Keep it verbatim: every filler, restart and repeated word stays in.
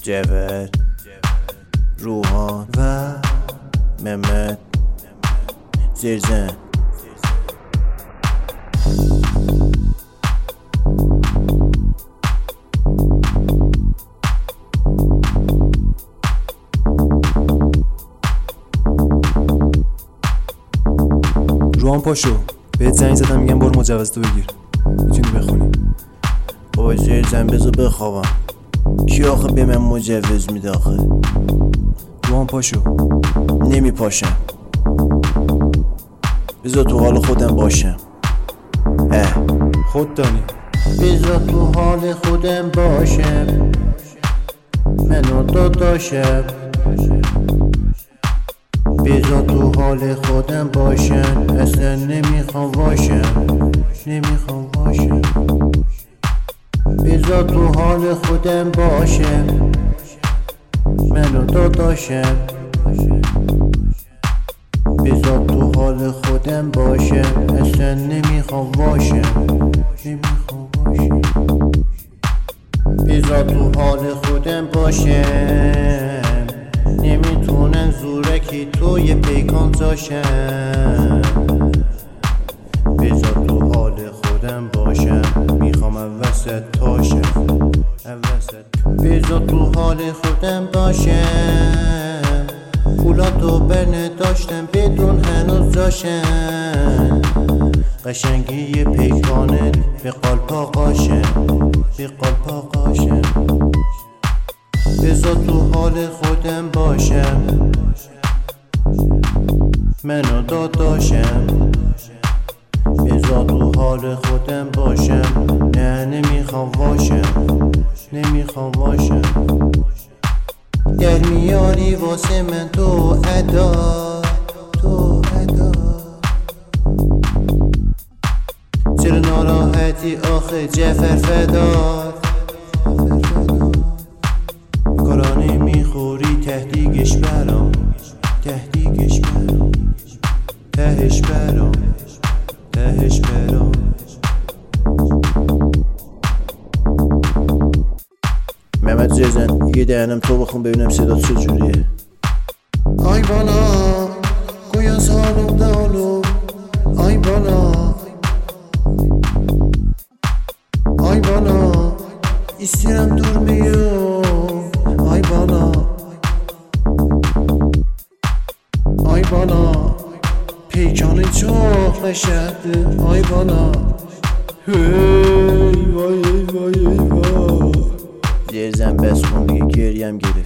جبر، روحان و ممت زیرزن. روحان پاشو، بهت زنگ زدم میگم برو مجوز تو بگیر، میتونی بخونی. بابا زیرزن بذار بخوابم، کی آخه به من مجوز میده آخه؟ روحان پاشو. نمی پاشم، بذار تو حال خودم باشم. اه خود دانی. بذار تو حال خودم باشم، منو داداشم. بذار تو حال خودم باشم، اصلا نمیخوام باشم، نمیخوام باشم. بذار تو حال خودم باشم، منو داداشم. بذار تو حال خودم باشم، اصلا نمیخوام باشم، نمیخوام باشم. بذار تو حال خودم باشم، نمیتونم زورکی توی پیکان زاشم. بذار تو حال خودم باشم، میخوام وسط تاشم، وسط. بذار تو حال خودم باشم، پولاتو برنه داشتم بدون هنوز داشتم. قشنگی پیکانت به قلپا قاشم، به قلپا قاشم. بذار تو حال خودم باشم، منو داداشم. بذار تو حال خودم باشم، نه نمیخوام باشم، نمیخوام باشم. در میاری واسه من تو ادا، تو ادا. چرا ناراحتی آخه جعفر فدار؟ کارانه میخوری تهدیگش برام، تهدیگش برام، تهش برام، تهش برام. محمد زیرزن یه دهنم تو بخون ببینم صدا چجوریه. آی بالا گویا سالو دالو، آی بالا، آی بالا isterim durmuyor. Ay bana, ay bana peykanı çok leşerdir. Ay bana, hey vay vay vay. زیرزن بس کن دیگه، گریم گرفت.